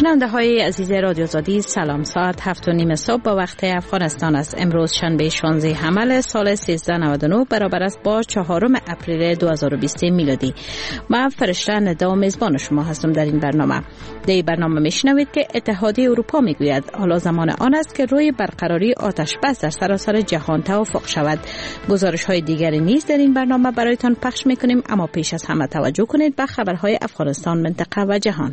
شنونده های عزیز رادیو آزادی سلام. ساعت 7:30 صبح با وقت افغانستان است. امروز شنبه 16 حمل سال 1399 برابر است با 4 اپریل 2020 میلادی. من فرشته ندا میزبان شما هستم در این برنامه. در این برنامه میشنوید که اتحادیه اروپا میگوید حالا زمان آن است که روی برقراری آتش بس در سراسر جهان توافق شود. گزارش های دیگری نیز در این برنامه برایتان پخش میکنیم، اما پیش از همه توجه کنید به خبرهای افغانستان، منطقه و جهان.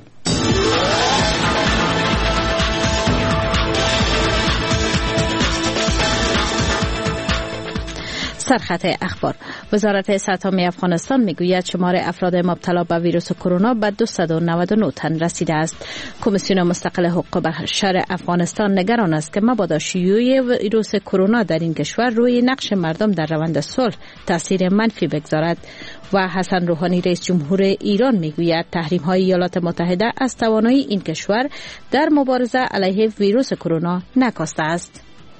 سرخط اخبار. وزارت صحت عامه افغانستان میگوید شمار افراد مبتلا به ویروس کرونا به 299 تن رسیده است. کمیسیون مستقل حقوق بشر افغانستان نگران است که مبادا شیوع ویروس کرونا در این کشور روی نقش مردم در روند صلح تاثیر منفی بگذارد. و حسن روحانی رئیس جمهور ایران میگوید تحریم‌های ایالات متحده از توانایی این کشور در مبارزه علیه ویروس کرونا نکاسته است.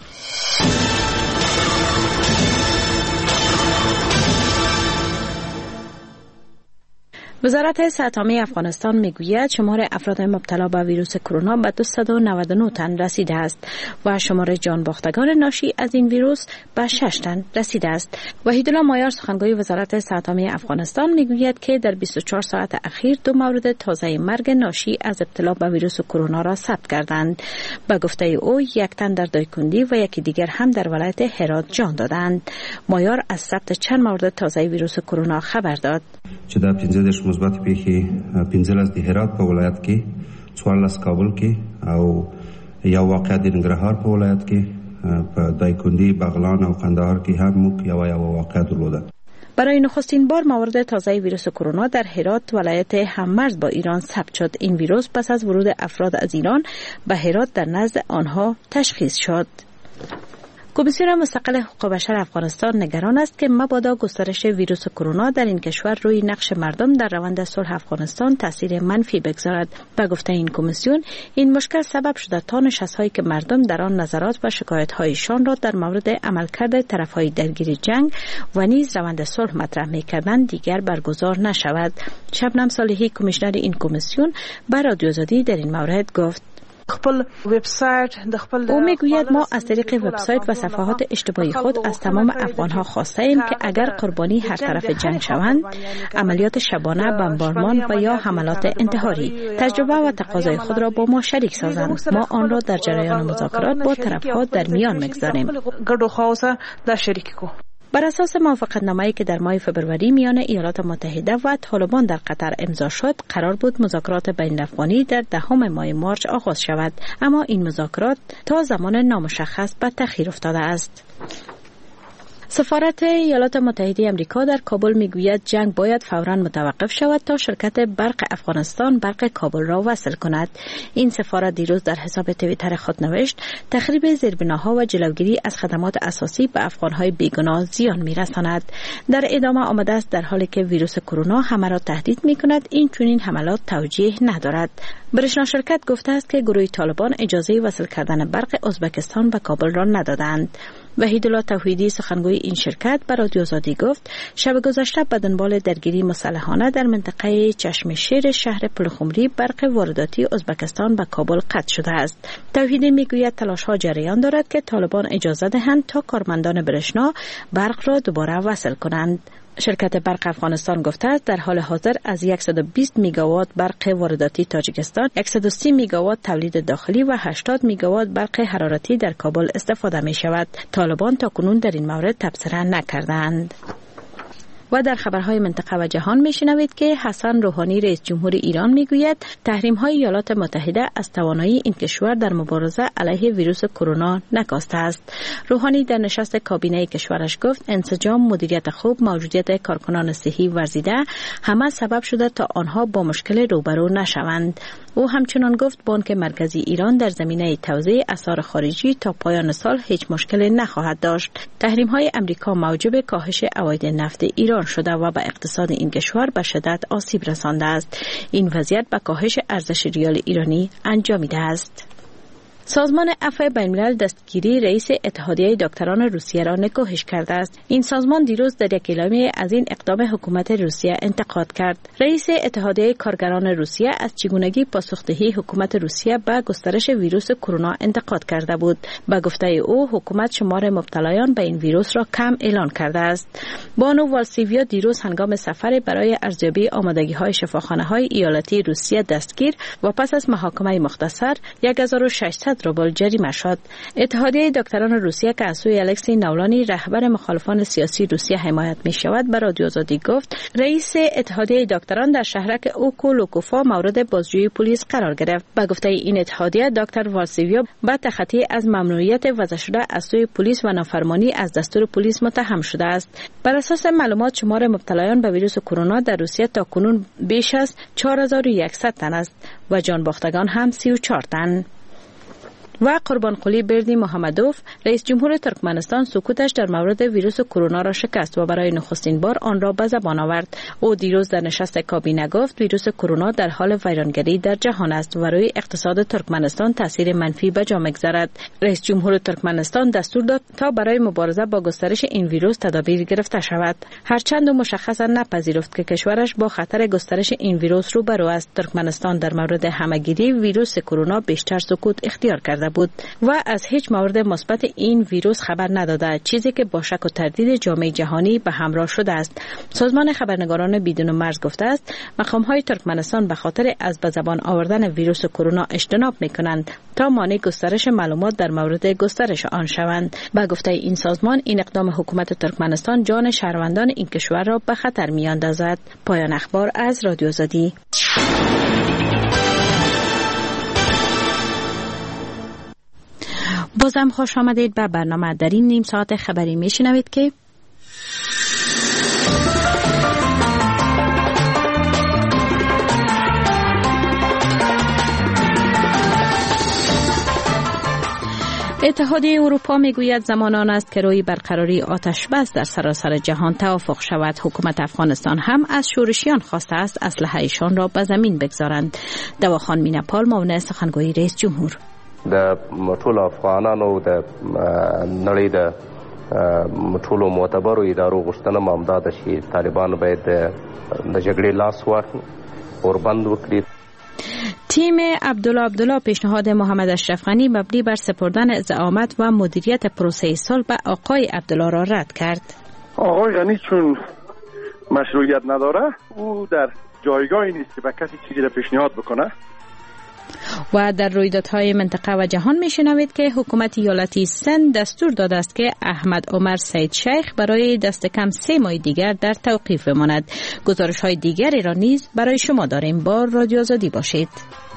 وزارت صحت عامه افغانستان میگوید شمار افراد مبتلا به ویروس کرونا به 299 تن رسیده است و شمار جان باختگان ناشی از این ویروس به 6 تن رسیده است. وحیدالله مایار سخنگوی وزارت صحت عامه افغانستان میگوید که در 24 ساعت اخیر 2 مورد تازه مرگ ناشی از ابتلا به ویروس کرونا را ثبت کردند. به گفته او 1 تن در دایکندی و یکی دیگر هم در ولایت هرات جان دادند. مایار از ثبت چند مورد تازه ویروس کرونا خبر داد. چې دا 15 مثبت پیښې 15 د هرات په ولایت کې 14 کابل کې او یو واقع د ننګرهار په ولایت کې په دایکندی بغلان او قندهار کې هم موږ یو واقع درلوده. برای نخستین بار مورد تازه ویروس کرونا در هرات ولایت هممرز با ایران ثبت شد. این ویروس پس از ورود افراد از ایران به هرات در نزد آنها تشخیص شد. کمیسیون مستقل حقوق بشر افغانستان نگران است که مبادا گسترش ویروس کرونا در این کشور روی نقش مردم در روند صلح افغانستان تاثیر منفی بگذارد. به گفته این کمیسیون این مشکل سبب شده تا نشست‌هایی که مردم در آن نظرات و شکایت‌هایشان را در مورد عملکرد طرف‌های درگیر جنگ و نیز روند صلح مطرح می‌کردند دیگر برگزار نشود. شبنم صالحی کمیشنر این کمیسیون به رادیو آزادی در این مورد گفت او میگوید ما از طریق وبسایت و صفحات اجتماعی خود از تمام افغانها خواسته ایم که اگر قربانی هر طرف جنگ شوند، عملیات شبانه، بمبارمان و یا حملات انتحاری، تجربه و تقاضای خود را با ما شریک سازند. ما آن را در جریان مذاکرات با طرفها در میان میگذاریم. بر اساس موافقتنامه‌ای که در ماه فبروری میان ایالات متحده و طالبان در قطر امضا شد، قرار بود مذاکرات بین افغانی در 10 ماه مارس آغاز شود، اما این مذاکرات تا زمان نامشخص به تأخیر افتاده است. سفارت ایالات متحده آمریکا در کابل میگوید جنگ باید فوراً متوقف شود تا شرکت برق افغانستان برق کابل را وصل کند. این سفارت دیروز در حساب توییتر خود نوشت تخریب زیربناها و جلوگیری از خدمات اساسی به افغانهای بیگناه زیان میرساند. در ادامه آمده است در حالی که ویروس کرونا همه را تهدید میکند این چنین حملات توجیه ندارد. برشنا شرکت گفته است که گروه طالبان اجازه وصل کردن برق ازبکستان به کابل را ندادند. وحیدالله توحیدی سخنگوی این شرکت به رادیو آزادی گفت شب گذشته به دنبال درگیری مسلحانه در منطقه چشم شیر شهر پلخمری برق وارداتی ازبکستان به کابل قطع شده است. توحیدی میگوید تلاش‌ها جریان دارد که طالبان اجازه دهند تا کارمندان برشنا برق را دوباره وصل کنند. شرکت برق افغانستان گفته است در حال حاضر از 120 میگاوات برق وارداتی تاجیکستان، 130 میگاوات تولید داخلی و 80 میگاوات برق حرارتی در کابل استفاده می شود. طالبان تاکنون در این مورد تبصره نکردند. و در خبرهای منطقه و جهان میشنوید که حسن روحانی رئیس جمهور ایران میگوید تحریم‌های ایالات متحده از توانایی این کشور در مبارزه علیه ویروس کرونا نکاسته است. روحانی در نشست کابینه کشورش گفت انسجام، مدیریت خوب، موجودیت کارکنان صحی ورزیده همه سبب شده تا آنها با مشکل روبرو نشوند. او همچنان گفت بانک مرکزی ایران در زمینه توزیع اسعار خارجی تا پایان سال هیچ مشکلی نخواهد داشت. تحریم‌های آمریکا موجب کاهش عواید نفت ایران شده و به اقتصاد این کشور به شدت آسیب رسانده است. این وضعیت به کاهش ارزش ریال ایرانی انجامیده است. سازمان عفو بین‌الملل دستگیری رئیس اتحادیه دکتران روسیه را نکوهش کرده است. این سازمان دیروز در یک اعلامیه از این اقدام حکومت روسیه انتقاد کرد. رئیس اتحادیه کارگران روسیه از چگونگی پاسخدهی حکومت روسیه به گسترش ویروس کرونا انتقاد کرده بود. به گفته او حکومت شمار مبتلایان به این ویروس را کم اعلان کرده است. بانو والسیویا دیروز هنگام سفر برای ارزیابی آمادگی‌های شفاخانه‌های ایالتی روسیه دستگیر و پس از محاکمه مختصر 1600 روبل جریمه شد. اتحادیه دکتران روسیه که از سوی الکسی ناولانی رهبر مخالفان سیاسی روسیه حمایت می شود به رادیو آزادی گفت رئیس اتحادیه دکتران در شهرک اوکولوکوفا مورد بازجویی پلیس قرار گرفت. به گفته این اتحادیه دکتر والسیویا به تخطی از ممنوعیت وضع شده از سوی پلیس و نافرمانی از دستور پلیس متهم شده است. بر اساس معلومات شمار مبتلایان به ویروس کرونا در روسیه تاکنون بیش از 4100 تن است و جان باختگان هم 34 تن. و قربانقلی بردی محمدوف رئیس جمهور ترکمنستان سکوتش در مورد ویروس کرونا را شکست و برای نخستین بار آن را به زبان آورد. او دیروز در نشست کابینه گفت ویروس کرونا در حال ویرانگری در جهان است و روی اقتصاد ترکمنستان تاثیر منفی به جا می‌گذارد. رئیس جمهور ترکمنستان دستور داد تا برای مبارزه با گسترش این ویروس تدابیر گرفته شود. هرچند مشخصا نپذیرفت که کشورش با خطر گسترش این ویروس روبرو است. ترکمنستان در مورد همه‌گیری ویروس کرونا بیشتر سکوت اختیار کرده بود و از هیچ مورد مثبت این ویروس خبر نداده، چیزی که با شک و تردید جامعه جهانی به همراه شده است. سازمان خبرنگاران بدون مرز گفته است مقام‌های ترکمنستان به خاطر از به زبان آوردن ویروس کرونا اجتناب می‌کنند تا مانع گسترش معلومات در مورد گسترش آن شوند. به گفته این سازمان این اقدام حکومت ترکمنستان جان شهروندان این کشور را به خطر می‌اندازد. پایان اخبار از رادیو آزادی. بازم خوش آمدید به برنامه. در این نیم ساعت خبری میشنوید که اتحادیه اروپا میگوید زمان آن است که روی برقراری آتش بس در سراسر جهان توافق شود. حکومت افغانستان هم از شورشیان خواسته است اسلحه‌شان را به زمین بگذارند. دواخان مینپال موانع سخنگوی رئیس جمهور د ټولو افغانانو د نړۍ د ټولو معتبرو ادارو غوښتنه مامدا ده چې طالبان باید د جګړې لاس واخلي اور بند وکړي. تیم عبدالله پیشنهاد محمد اشرف غنی مبنی بر سپردن زعامت و مدیریت پروسه صلح به آقای عبدالله را رد کرد. آقای غنی چون مشروعیت نداره او در جایگاهی نیست که به کسی چیزی را پیشنهاد بکنه. و در رویدادهای منطقه و جهان میشنوید که حکومت ایالتی سند دستور داده است که احمد عمر سید شیخ برای دست کم 3 ماه دیگر در توقیف بماند. گزارش های دیگری را نیز برای شما داریم. با رادیو آزادی باشید.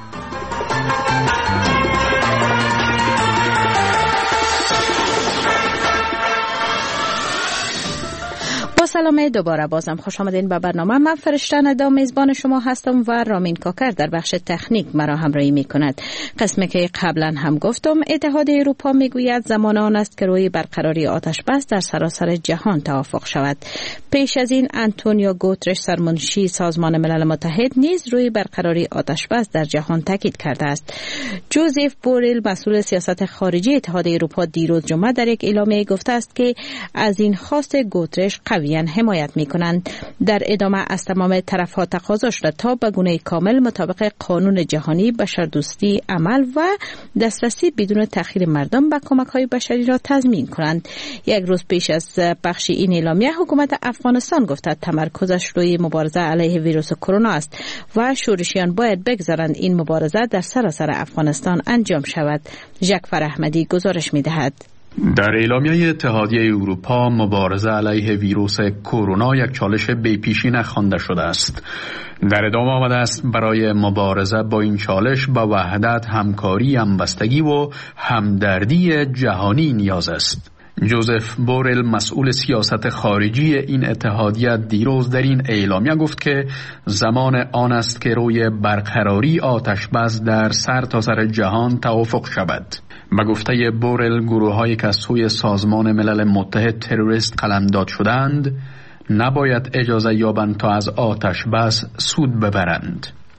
با سلام دوباره بازم خوش آمدین به برنامه. من فرشته ندا میزبان شما هستم و رامین کاکر در بخش تکنیک مرا همراهی می کند. قسمی که قبلا هم گفتم اتحادیه اروپا میگوید زمان آن است که روی برقراری آتش بس در سراسر جهان توافق شود. پیش از این آنتونیو گوترش سرمنشی سازمان ملل متحد نیز روی برقراری آتش بس در جهان تاکید کرده است. جوزف بوریل مسئول سیاست خارجی اتحادیه اروپا دیروز جمعه در یک اعلامیه گفته است که از این خواست گوترش قوی حمایت می کنند. در ادامه از تمام طرفها تقاضا شده تا به گونه کامل مطابق قانون جهانی بشردوستی عمل و دسترسی بدون تأخیر مردم به کمک‌های بشری را تضمین کنند. یک روز پیش از پخش این اعلامیه حکومت افغانستان گفته تمرکزش روی مبارزه علیه ویروس کرونا است و شورشیان باید بگذارند این مبارزه در سراسر افغانستان انجام شود. ژاکفر احمدی گزارش می‌دهد. در اعلامیه اتحادیه اروپا مبارزه علیه ویروس کرونا یک چالش بی‌پیشینه خوانده شده است. در ادامه آمده است برای مبارزه با این چالش به وحدت، همکاری، همبستگی و همدردی جهانی نیاز است. جوزف بوریل مسئول سیاست خارجی این اتحادیه دیروز در این اعلامیه گفت که زمان آن است که روی برقراری آتش بس در سرتاسر جهان توافق شود. به گفته بوریل گروه‌هایی که از سوی سازمان ملل متحد تروریست قلمداد شدند نباید اجازه یابند تا از آتش بس سود ببرند.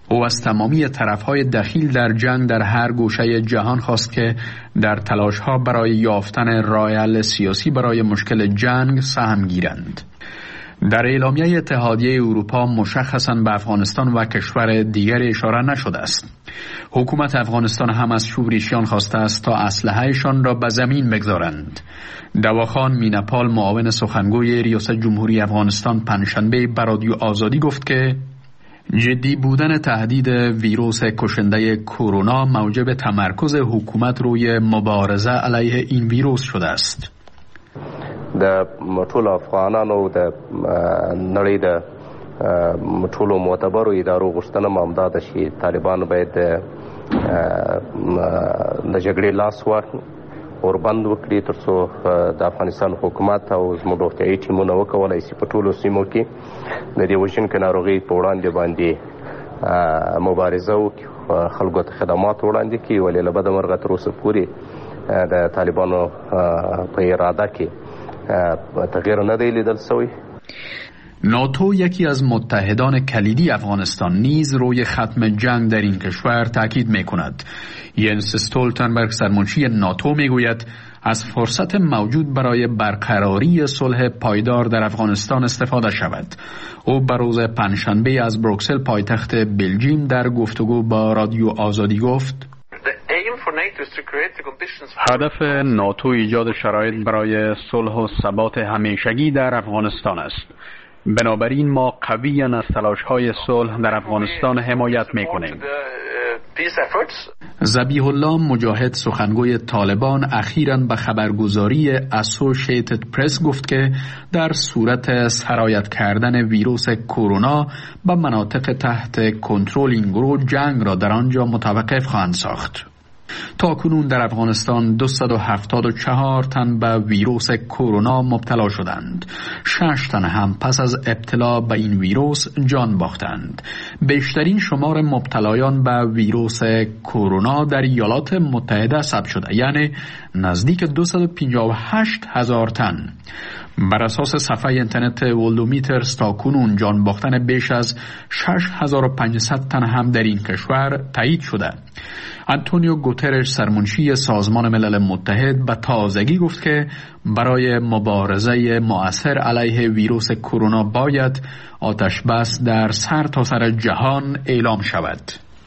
او از تمامی طرفهای دخیل در جنگ در هر گوشه جهان خواست که در تلاش‌ها برای یافتن راه حل سیاسی برای مشکل جنگ سهم گیرند. در اعلامیه اتحادیه اروپا مشخصاً به افغانستان و کشور دیگر اشاره نشده است. حکومت افغانستان هم از شورشیان خواسته است تا اسلحه‌شان را به زمین بگذارند. دواخان مینپال معاون سخنگوی ریاست جمهوری افغانستان پنجشنبه به رادیو آزادی گفت که جدی بودن تهدید ویروس کشنده کرونا موجب تمرکز حکومت روی مبارزه علیه این ویروس شده است. د ټولو افغانانو د نړۍ د ټولو معتبرو ادارو غوښتنه همدا ده چې طالبان باید د جګړې لاس واخلي اوربند وکړي تر څو د افغانستان حکومت او زموږ روغتیایي ټیمونه وکولی شي په ټولو سیمو کې د دې وژونکې ناروغۍ په وړاندې باندې مبارزه وکړي، خلکو ته خدمات وړاندې کړي، ولې له بده مرغه تر اوسه پورې د طالبانو په اراده کې تغییر نه دی لیدل شوی. ناتو یکی از متحدان کلیدی افغانستان نیز روی ختم جنگ در این کشور تاکید می‌کند. ینس استولتنبرگ سرمنشی ناتو میگوید از فرصت موجود برای برقراری صلح پایدار در افغانستان استفاده شود. او به روز پنجشنبه از بروکسل پایتخت بلژیم در گفتگو با رادیو آزادی گفت هدف ناتو ایجاد شرایط برای صلح و ثبات همیشگی در افغانستان است. بنابراین ما قویاً از تلاش‌های صلح در افغانستان حمایت می‌کنیم. ذبیح الله مجاهد سخنگوی طالبان اخیراً به خبرگزاری اسوسییتد پرس گفت که در صورت سرایت کردن ویروس کرونا به مناطق تحت کنترل این گروه جنگ را در آنجا متوقف خواهند ساخت. تا کنون در افغانستان 274 تن به ویروس کرونا مبتلا شدند. 6 تن هم پس از ابتلا به این ویروس جان باختند. بیشترین شمار مبتلایان به ویروس کرونا در ایالات متحده ثبت شده، یعنی نزدیک 258,000 تن. بر اساس صفحه اینترنت ولومیترز تا کنون جان باختن بیش از 6500 تن هم در این کشور تایید شده. آنتونیو گوترش سرمنشی سازمان ملل متحد به تازگی گفت که برای مبارزه مؤثر علیه ویروس کرونا باید آتش بس در سرتاسر جهان اعلام شود.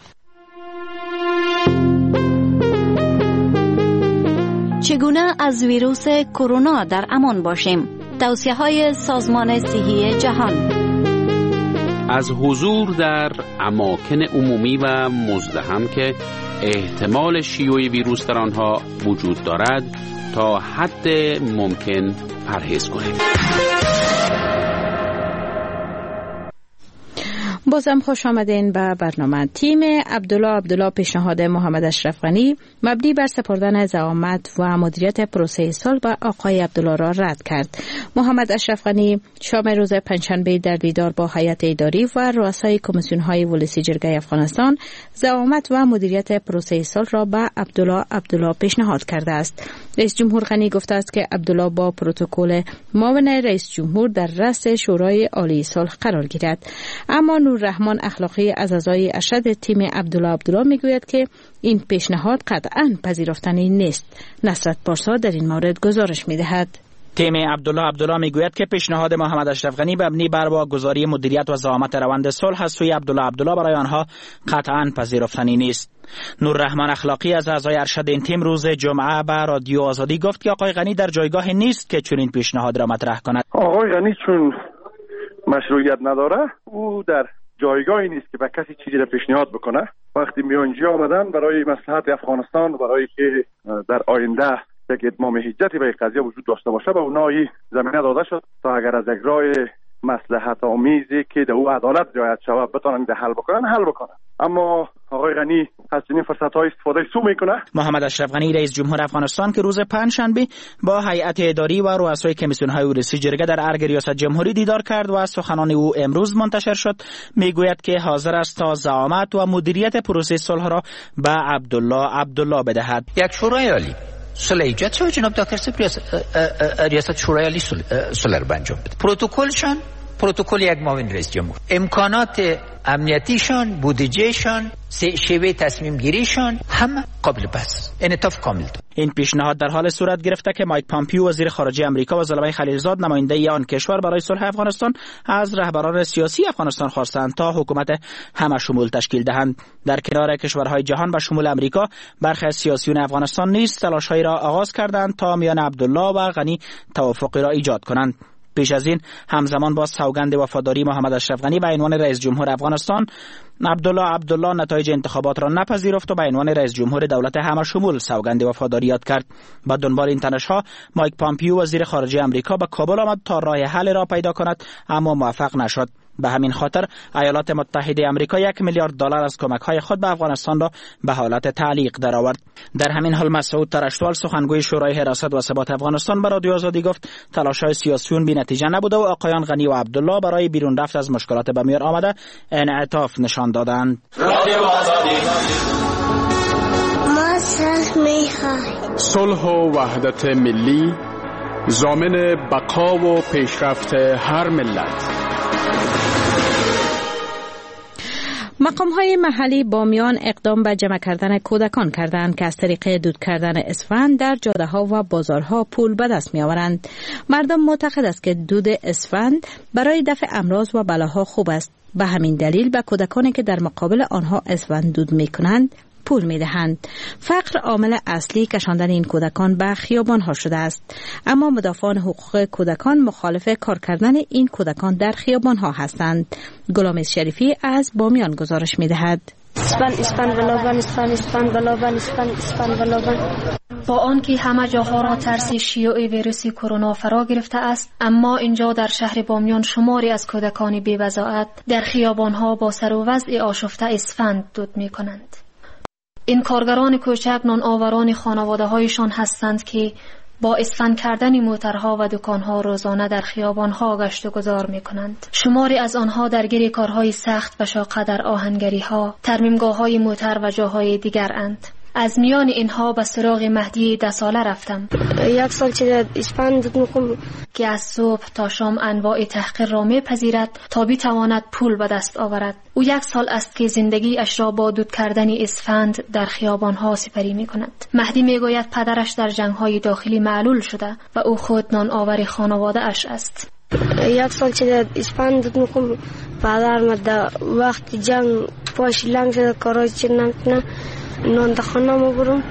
چگونه از ویروس کرونا در امان باشیم؟ توصیه‌های سازمان صحی جهان. از حضور در اماکن عمومی و مزدحم که احتمال شیوع ویروس در آنها وجود دارد تا حد ممکن پرهیز کنید. بازم خوش آمدین به برنامه. تیم عبدالله پیشنهاد محمد اشرف غنی مبنی بر سپردن زعامت و مدیریت پروسه صلح به آقای عبدالله را رد کرد. محمد اشرف غنی شام روز پنجشنبه در دیدار با هیئت اداری و رؤسای کمیسیون‌های ولسی جرگه افغانستان زعامت و مدیریت پروسه صلح را به عبدالله پیشنهاد کرده است. رئیس جمهور غنی گفته است که عبدالله با پروتکل معاون رئیس جمهور در رأس شورای عالی صلح قرار گیرد. اما نوررحمان اخلاقی از اعضای ارشد تیم عبدالله میگوید که این پیشنهاد قطعاً پذیرفتنی نیست. نصرت پارسا در این مورد گزارش می‌دهد. تیم عبدالله میگوید که پیشنهاد محمد اشرف غنی مبنی بر واگذاری مدیریت و زعامت روند صلح از سوی عبدالله برای آنها قطعاً پذیرفتنی نیست. نوررحمان اخلاقی از اعضای ارشد این تیم روز جمعه به رادیو آزادی گفت که آقای غنی در جایگاه نیست که چنین پیشنهاد را مطرح کند. آقای غنی چون مشروعیت نداره، او در جایگاهی نیست که به کسی چیزی را پیشنهاد بکنه. وقتی میانجی آمدن برای مصلحت افغانستان، برای که در آینده یک اتمام حجتی به قضیه وجود داشته باشه، به اونایی زمینه داده شد تا اگر از یک راه مصلحت آمیزی که در او عدالت رعایت شود بتونن حل بکنن. اما آقای غنی از این فرصت‌های استفاده سو میکنه. محمد اشرف غنی رئیس جمهور افغانستان که روز پنجشنبه با هیئت اداری و رؤسای کمیسیون‌های ولسی جرگه در ارگ ریاست جمهوری دیدار کرد و سخنان او امروز منتشر شد، میگوید که حاضر است تا زعامت و مدیریت پروسه صلح را به عبدالله بدهد. یک شورای عالی صلح ایجاد شد، جناب دکتر ریاست شورای عالی صلح را انجام بده. پروتکلشان پروتکل یک معاون رئیس جمهور، امکانات امنیتیشان، بودجهشان، شیوه تصمیم گیریشان همه قابل بحث، انعطاف کامل. این پیشنهاد در حال صورت گرفته که مایک پامپیو وزیر خارجه آمریکا و زلمه خلیلزاد نماینده آن کشور برای صلح افغانستان از رهبران سیاسی افغانستان خواستند تا حکومت همه شمول تشکیل دهند. در کنار کشورهای جهان به شمول آمریکا، برخی از سیاسیون افغانستان نیز تلاش‌هایی را آغاز کردند تا میان عبدالله و غنی توافقی را ایجاد کنند. پیش از این همزمان با سوگند وفاداری محمد اشرف غنی به عنوان رئیس جمهور افغانستان، عبدالله نتایج انتخابات را نپذیرفت و به عنوان رئیس جمهور دولت همه شمول سوگند وفاداری یاد کرد. با دنبال این تنش‌ها مایک پامپیو وزیر خارجه آمریکا به کابل آمد تا راه حل را پیدا کند، اما موفق نشد. به همین خاطر ایالات متحده آمریکا 1 میلیارد دلار از کمک‌های خود به افغانستان را به حالت تعلیق درآورد. در همین حال مسعود ترشتوال سخنگوی شورای حراست و ثبات افغانستان به رادیو آزادی گفت تلاش‌های سیاسیون بی‌نتیجه نبوده و آقایان غنی و عبدالله برای بیرون رفت از مشکلات به میان آمده انعطاف نشان دادند. صلح و وحدت ملی ضامن بقا و پیشرفت هر ملت. مقام‌های محلی بامیان اقدام به جمع کردن کودکان کردند که از طریق دود کردن اسفند در جاده‌ها و بازارها پول به دست می‌آورند. مردم معتقد است که دود اسفند برای دفع امراض و بلاها خوب است. به همین دلیل به کودکانی که در مقابل آنها اسفند دود می‌کنند پول می‌دهند. فقر عامل اصلی کشاندن این کودکان به خیابان‌ها شده است، اما مدافعان حقوق کودکان مخالف کار کردن این کودکان در خیابان‌ها هستند. غلام شریفی از بامیان گزارش می‌دهد. با آنکه همه جاها را ترس شیوع ویروس کرونا فرا گرفته است، اما اینجا در شهر بامیان شماری از کودکان بی‌وضاحت در خیابان‌ها با سر و وضع آشفته اسفند دود می‌کنند. این کارگران کوچک نان‌آوران خانواده‌هایشان هستند که با اسفند کردن موترها و دکانها روزانه در خیابانها گشت و گذار می‌کنند. شماری از آنها درگیر کارهای سخت و شاقه در آهنگری‌ها، ترمیمگاه‌های موتر و جاهای دیگر اند. از میان اینها به سراغ مهدی 10 ساله رفتم. 1 سال چه اسفند می‌کنم که از صبح تا شام انواع تحقیر را می‌پذیرد تا بتواند پول به دست آورد. او 1 سال است که زندگی اش را با دود کردن اسفند در خیابان‌ها سپری می‌کند. مهدی می‌گوید پدرش در جنگ‌های داخلی معلول شده و او خود نان آور خانواده اش است. 1 سال چه اسفند می‌کنم. پدرم در وقت جنگ پاش لنگ شده کارای چه نکنه. نان دخانه ما برم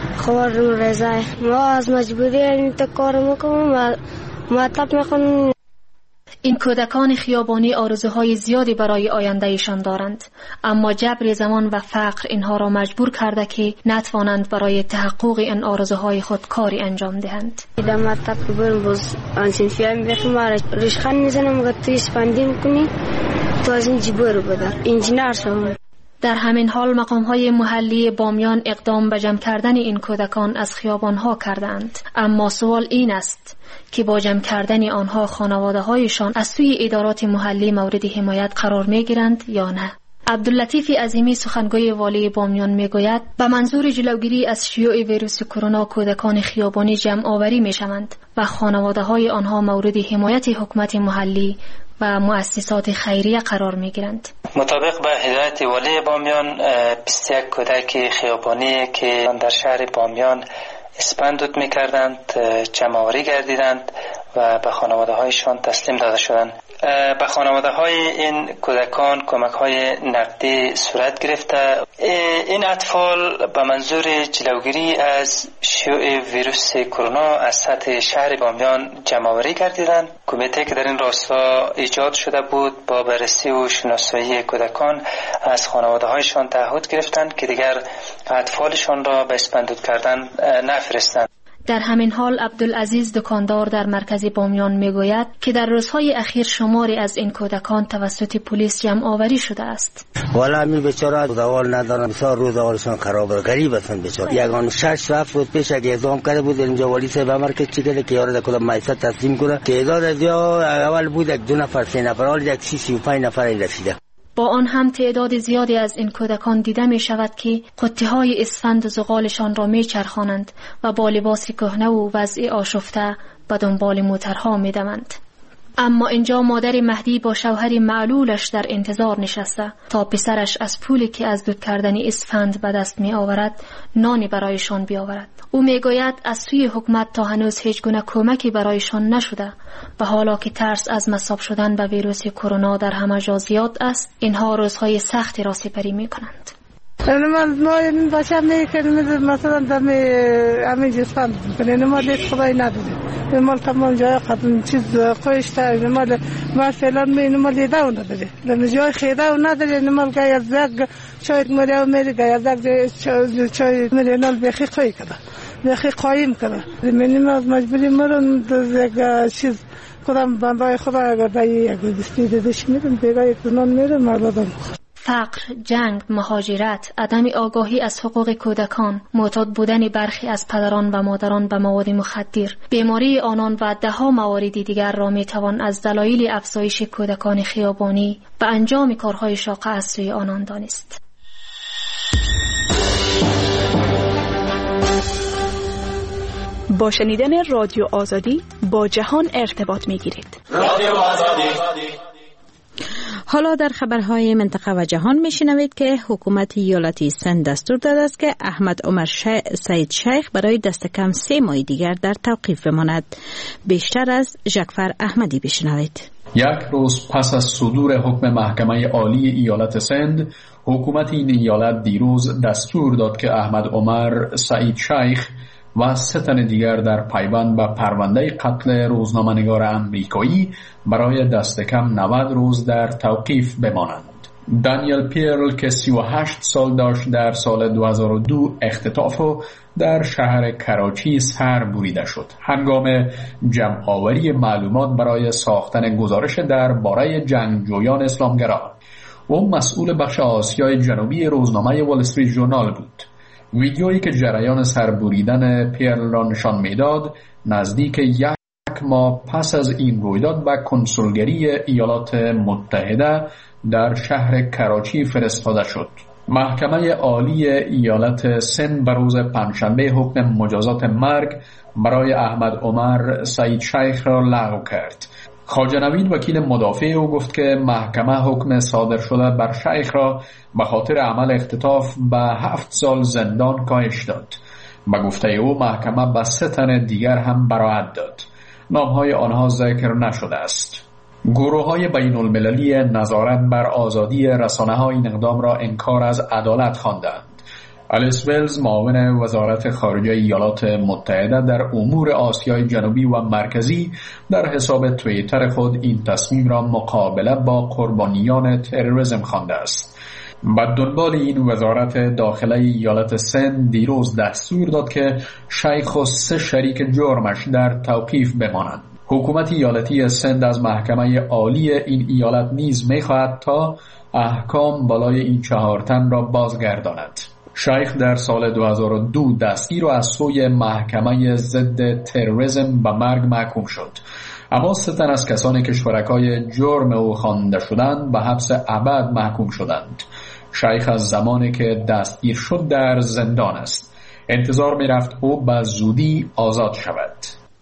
خوارم رضای ما از مجبوری این کار میکنم و مطلب میکنم. این کودکان خیابانی آرزوهای زیادی برای آیندهشان دارند، اما جبر زمان و فقر اینها را مجبور کرده که نتوانند برای تحقق این آرزوهای خود کاری انجام دهند. در مطلب برم باز انسینفیام بخیم رشخان میزنم و توی اسفندی میکنی تو از این جبور بده انجینر شدم. در همین حال مقام‌های محلی بامیان اقدام به جمع کردن این کودکان از خیابان‌ها کردند، اما سوال این است که با جمع کردن آنها خانواده‌هایشان از سوی ادارات محلی مورد حمایت قرار می‌گیرند یا نه. عبداللطیف عظیمی سخنگوی والی بامیان میگوید به منظور جلوگیری از شیوع ویروس کرونا کودکان خیابانی جمع آوری میشوند و خانواده‌های آنها مورد حمایت حکومت محلی و مؤسسات خیریه قرار میگیرند. مطابق به هدایت والی بامیان 21 کودک خیابانی که در شهر بامیان اسفند دود میکردند جمع آوری گردیدند و به خانواده هایشان تسلیم داده شدند. به خانواده های این کودکان کمک های نقدی صورت گرفته. این اطفال به منظور جلوگیری از شیوع ویروس کرونا از سطح شهر بامیان جمع آوری گردیدند. کمیته که در این راستا ایجاد شده بود با بررسی و شناسایی کودکان از خانواده هایشان تعهد گرفتند که دیگر اطفالشان را به اسفند دود کردن نفرستند. در همین حال عبدالعزیز دکاندار در مرکز بامیان میگوید که در روزهای اخیر شماری از این کودکان توسط پلیس جمع آوری شده است. والا همین بیچاره دوال ندارن، بسیار روزگارشان خراب است، غریب هستند بیچاره. یگان 6-7 روز پیش اگه اعزام کرده بود اینجا والی صاحب مرکز چی کرده که یارو کدام مایسا تسلیم کنه. تعداد از اول بود 2 نفر 3 نفر، حالا 35 نفر این رسیده. با آن هم تعداد زیادی از این کودکان دیده می شود که قطعه‌های اسفند و زغالشان را می چرخانند و با لباس کهنه و وضع آشفته به دنبال موترها می دوند. اما اینجا مادر مهدی با شوهر معلولش در انتظار نشسته تا پسرش از پولی که از دود کردن اسفند به دست می آورد نانی برایشان بیاورد. او می گوید از سوی حکومت تا هنوز هیچ گونه کمکی برایشان نشده و حالا که ترس از مصاب شدن به ویروس کرونا در همه جا زیاد است، اینها روزهای سختی را سپری می کنند. ما این باشم نکنیم مثلا دم همین جسفند بکنیم ما دیت خدای نداره مال تمام جای قدم چیز قویشتر ما فعلا مال دیده و نداره لما جای خیده و نداره مال گای از زگ چای مری و مری گای از زگ چای مری نال بخی قوی کده بخی قایم کده ما مجبوری مرون زگ چیز خودم بندای خدا اگر دایی یک دستی دیدش میرم بیگای کنان میرم مردم فقر، جنگ، مهاجرت، عدم آگاهی از حقوق کودکان، معتاد بودن برخی از پدران و مادران به مواد مخدر، بیماری آنان و ده‌ها موارد دیگر را میتوان از دلایل افزایش کودکان خیابانی و انجام کارهای شاق از سوی آنان دانست. با شنیدن رادیو آزادی با جهان ارتباط میگیرید. رادیو آزادی. حالا در خبرهای منطقه و جهان میشنوید که حکومت ایالتی سند دستور داده است که احمد عمر سعید شیخ برای دست کم 3 ماه دیگر در توقیف بماند. بیشتر از جعفر احمدی بشنوید. یک روز پس از صدور حکم محکمه عالی ایالت سند، حکومت این ایالت دیروز دستور داد که احمد عمر سعید شیخ و 3 تن دیگر در پیوند به پرونده قتل روزنامه‌نگار امریکایی برای دست کم 90 روز در توقیف بمانند. دانیل پیرل که 38 سال داشت در سال 2002 اختطاف و در شهر کراچی سر بریده شد هنگام جمع‌آوری معلومات برای ساختن گزارش درباره جنگجویان اسلامگرا. او مسئول بخش آسیای جنوبی روزنامه وال استریت ژورنال بود. ویدیویی که جریان سربریدن پیرل را نشان میداد نزدیک 1 ماه پس از این رویداد به کنسولگری ایالات متحده در شهر کراچی فرستاده شد. محکمه عالی ایالت سند به روز پنجشنبه حکم مجازات مرگ برای احمد عمر سعید شیخ را لغو کرد. خواجه نوید وکیل مدافع او گفت که محکمه حکم صادر شده بر شیخ را به خاطر عمل اختطاف به 7 سال زندان کاهش داد. به گفته او محکمه به 3 تن دیگر هم براءت داد. نامهای آنها ذکر نشده است. گروه‌های بین‌المللی نظارت بر آزادی رسانه‌ها این اقدام را انکار از عدالت خواندند. الیس ولز معاون وزارت خارجه ایالات متحده در امور آسیای جنوبی و مرکزی در حساب توییتر خود این تصمیم را مقابله با قربانیان تروریسم خوانده است. بعد دنبال این وزارت داخله ایالت سند دیروز دستور داد که شیخ و 3 شریک جرمش در توقیف بمانند. حکومت ایالتی سند از محکمه عالی این ایالت نیز می‌خواهد تا احکام بالای این 4 تن را بازگرداند. شیخ در سال 2002 دستگیر و از سوی محکمه ضد تروریسم به مرگ محکوم شد. اما 3 تن از کسانی که شرکای جرم او خوانده شدند به حبس ابد محکوم شدند. شیخ از زمانی که دستگیر شد در زندان است. انتظار می‌رفت او به زودی آزاد شود.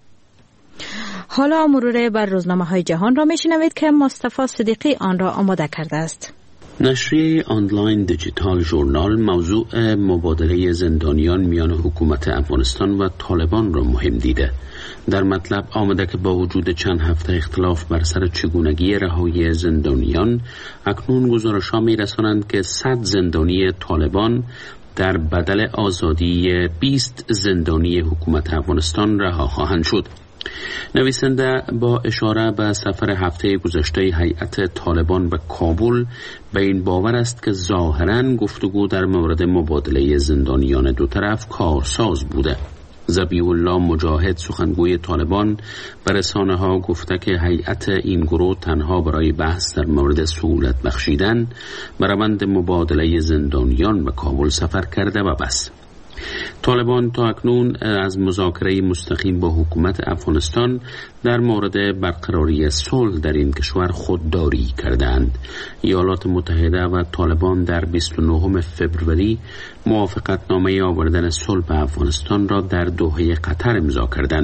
حالا مرور بر روزنامه‌های جهان را می‌شنوید که مصطفی صدیقی آن را آماده کرده است. نشریه آنلاین دیجیتال ژورنال موضوع مبادله زندانیان میان حکومت افغانستان و طالبان را مهم دیده. در مطلب آمده که با وجود چند هفته اختلاف بر سر چگونگی رهایی زندانیان، اکنون گزارش‌ها می‌رسانند که 100 زندانی طالبان در بدل آزادی 20 زندانی حکومت افغانستان رها خواهند شد. نویسنده با اشاره به سفر هفته گذشته هیئت طالبان به کابل به این باور است که ظاهراً گفتگو در مورد مبادله زندانیان دو طرف کارساز بوده. ذبیح الله مجاهد سخنگوی طالبان به رسانه‌ها گفته که هیئت این گروه تنها برای بحث در مورد سهولت بخشیدن به روند مبادله زندانیان به کابل سفر کرده و بس. طالبان تا اکنون از مذاکره مستقیم با حکومت افغانستان در مورد برقراری صلح در این کشور خودداری کردند. ایالات متحده و طالبان در 29 فوریه موافقتنامه آوردن صلح به افغانستان را در دوحه قطر امضا کردند.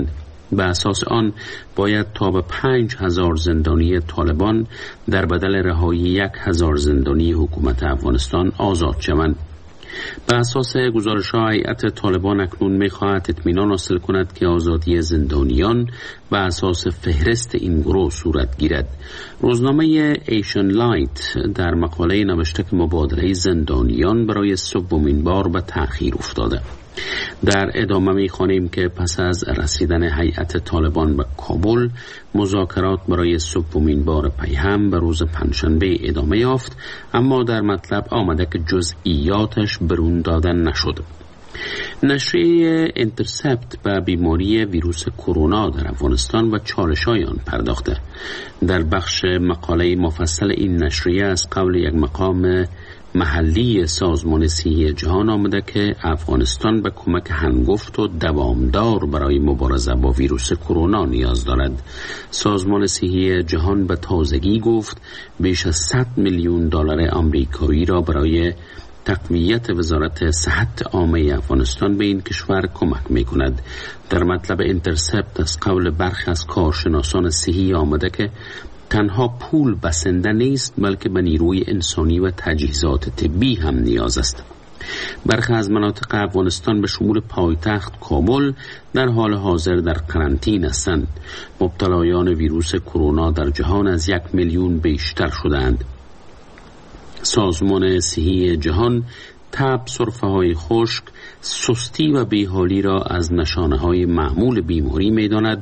به اساس آن باید تا به 5,000 زندانی طالبان در بدل رهایی 1,000 زندانی حکومت افغانستان آزاد شوند. به اساس گزارش‌ها هیئت طالبان اکنون می‌خواهد اطمینان حاصل کند که آزادی زندانیان به اساس فهرست این گروه صورت گیرد. روزنامه ایشن لایت در مقاله نوشته که مبادله زندانیان برای سومین بار به تأخیر افتاده. در ادامه می‌خوانیم که پس از رسیدن هیئت طالبان به کابل، مذاکرات برای سومین بار پیهم به روز پنجشنبه ادامه یافت، اما در مطلب آمده که جزئیاتش برون دادن نشد. نشریه اینترسپت به بیماری ویروس کرونا در افغانستان و چالش‌های آن پرداخته. در بخش مقاله مفصل این نشریه از قول یک مقام محلی سازمان صحی جهان آمده که افغانستان به کمک هنگفت و دوامدار برای مبارزه با ویروس کرونا نیاز دارد. سازمان صحی جهان به تازگی گفت بیش از 100 میلیون دلار آمریکایی را برای تقویت وزارت صحت عامه افغانستان به این کشور کمک می کند. در مطلب اینترسپت از قول برخی از کارشناسان صحی آمده که تنها پول بسنده نیست، بلکه به نیروی انسانی و تجهیزات طبی هم نیاز است. برخی از مناطق افغانستان به شمول پایتخت کابل در حال حاضر در قرنطینه هستند. مبتلایان ویروس کرونا در جهان از 1 میلیون بیشتر شدند. سازمان صحی جهان تب، سرفه‌های خشک، سستی و بیحالی را از نشانه‌های معمول بیماری می‌داند.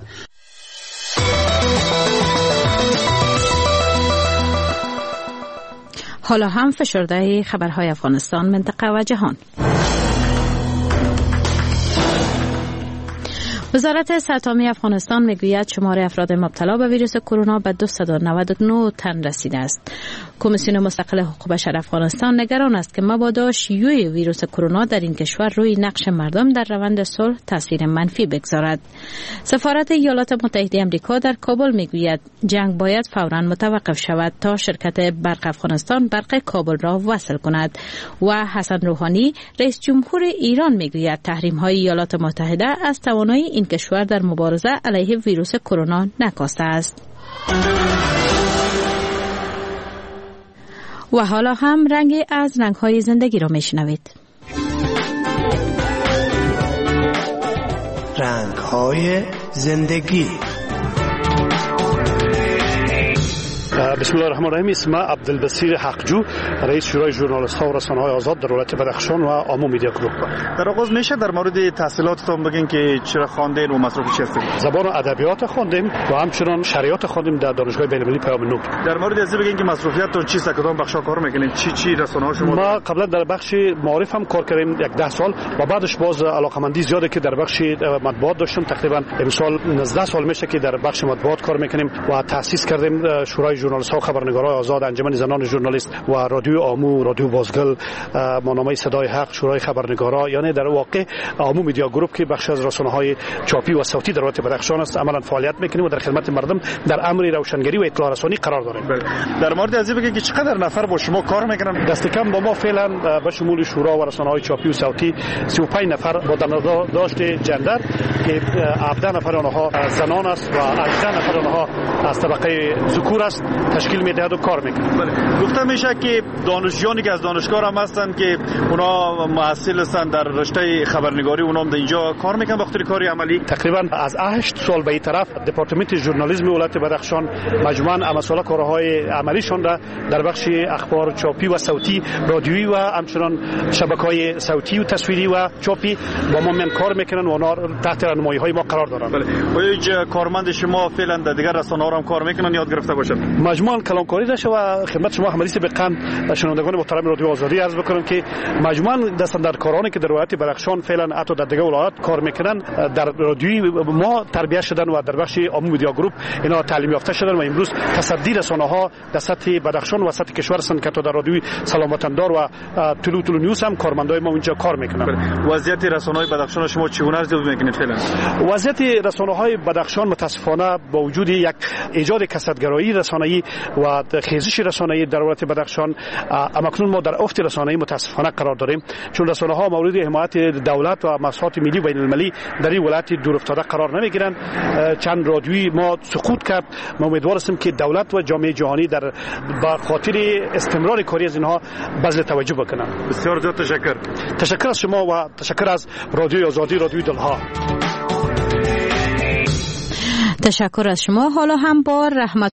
حالا هم فشرده خبرهای افغانستان، منطقه و جهان. وزارت صحت عامه افغانستان میگوید شمار افراد مبتلا به ویروس کرونا به 299 تن رسیده است. کمیسیون مستقل حقوق بشر افغانستان نگران است که مبادا شیوع ویروس کرونا در این کشور روی نقش مردم در روند صلح تاثیر منفی بگذارد. سفارت ایالات متحده آمریکا در کابل میگوید جنگ باید فوراً متوقف شود تا شرکت برق افغانستان برق کابل را وصل کند. و حسن روحانی رئیس جمهور ایران میگوید تحریم‌های ایالات متحده از توانایی این کشور در مبارزه علیه ویروس کرونا نکاسته است. و حالا هم رنگی از رنگ‌های زندگی را میشنوید. رنگ‌های زندگی. بسم الله الرحمن الرحیم. اسم عبدالبصیر حقجو، رئیس شورای ژورنالیست‌ها و رسانه‌های آزاد در ولایت بدخشان و آمو میدیا گروپ. در آغاز میشه در مورد تحصیلاتتون بگین که چرا خواندین و مصرف چی هستید؟ زبان و ادبیات خواندیم و همچنین شریعت خواندیم در دانشگاه بین‌المللی پیام نور. در مورد از بگین که مصرفیتتون چی است، کدام بخشا کار میکنین، چی رسانه‌ها شما؟ ما قبلا در بخش معارف هم کار کردیم 10 سال و بعدش باز علاقمندی زیاده که در بخش مطبوعات داشتم. تقریبا امسال 19 سال میشه که در بخش مطبوعات کار میکنیم و تأسیس کردیم شورای ژورنالیست‌ها و خبرنگاران آزاد، انجمن زنان ژورنالیست و رادیو آمو، رادیو بازگل، مانامه صدای حق، شورای خبرنگاران، یعنی در واقع آمو میدیا گروپ که بخش از رسانه‌های چاپی و صوتی در ولایت بدخشان است عملاً فعالیت میکنیم و در خدمت مردم در امر روشنگری و اطلاع رسانی قرار داریم. در مورد از بگید که چقدر نفر با شما کار میکنن؟ دست کم با ما فعلا به شمول شورا و رسانه‌های چاپی و صوتی 35 نفر با داشت جندر که 17 نفر آنها زنان است و 18 نفر آنها از طبقه ذکور است تشکیل میدهد و کار میکنه. گفته میشه که دانشجویانی که از دانشگاه هم هستن که اونا محصل هستن در رشته خبرنگاری، اونا هم در اینجا کار میکنن به خاطر کاری عملی. تقریبا از 8 سال به این طرف دپارتمنت ژورنالیسم ولایت بدخشان مجموعاً مسئول کارهای عملیشون را در بخش اخبار چاپی و صوتی، رادیویی و همچنین شبکه‌های صوتی و تصویری و چاپی با ما من کار میکنن و اونا تحت راهنمایی‌های ما قرار دارن. و یه کارمند شما فعلا در دیگر رسانه‌ها هم کار میکنن یاد گرفته باشن. مجموعاً کلامکاری داشته و خدمت شما حمدیس بقند شنوندگان محترم رادیو آزادی عرض بکنم که مجموعاً دستاندرکارانی که در ولایت بدخشان فعلا حتی در دیگر ولایات کار میکنن در رادیوی ما تربیت شدن و در بخش آمو میدیا گروپ اینا تعلیم یافته شدن و امروز تصدی رسانه‌ها در سطح بدخشان و سطح کشور هستند که در رادیوی سلامت اندار و طلوع نیوز هم کارمندای ما اونجا کار میکنن. وضعیت رسانه‌های بدخشان شما چگونه ارزیابی میکنید فعلا؟ وضعیت رسانه‌های بدخشان متاسفانه با وجود یک ایجاد کسادگرایی رسانه‌ای و خیزش رسانه‌ای در ولایت بدخشان همکنون ما در افت رسانه‌ای متاسفانه قرار داریم، چون رسانه‌ها مورد حمایت دولت و مصالح ملی و بین‌المللی در این ولایت دورافتاده قرار نمیگیرند. چند رادیویی ما سقوط کرد. ما امیدوار هستیم که دولت و جامعه جهانی در با خاطر استمرار کاری از اینها بذل توجه بکنند. بسیار زیاد تشکر. تشکر از شما و تشکر از رادیوی آزادی، رادیوی دلها. تشکر از شما. حالا هم با رحمت